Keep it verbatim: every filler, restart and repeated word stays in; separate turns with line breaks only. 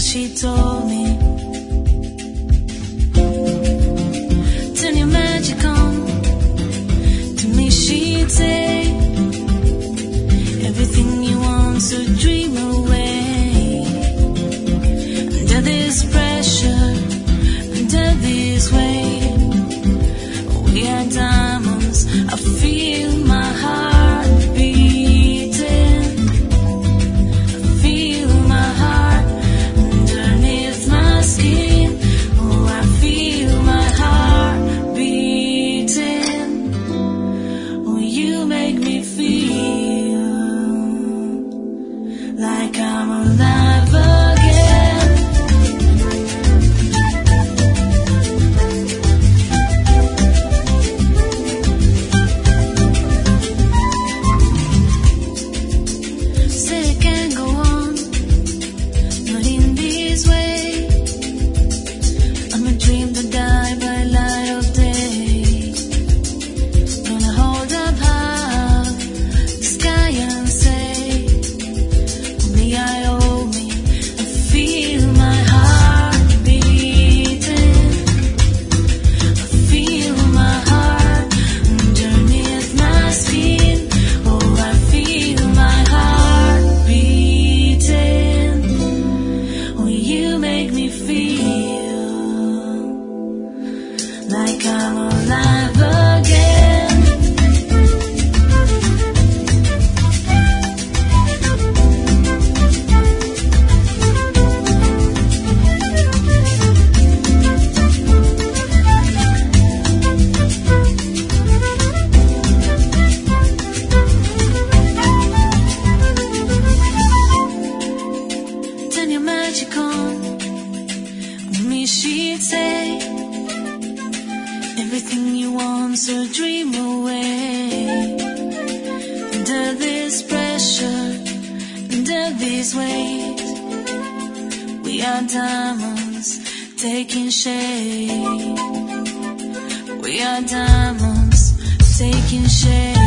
she told me. Turn your magic on. To me she'd say, everything you want, so dream away. Under this pressure, under this weight, we are diamonds. I feel my heart beating. I feel my heart underneath my skin. Oh, I feel my heart beating. Oh, you make me feel like I'm alive again. Say it can't go on, not in this way. I'm a dream that die by light of day. Gonna hold up high the sky and say, only I owe me. I feel my heart beating. I feel my heart underneath my skin. Oh, I feel my heart beating. Oh, you make me feel like I'm alive again. Turn your magic on. On me she'd say, everything you want, so dream away. Under this pressure, under this weight, we are diamonds taking shape. We are diamonds taking shape.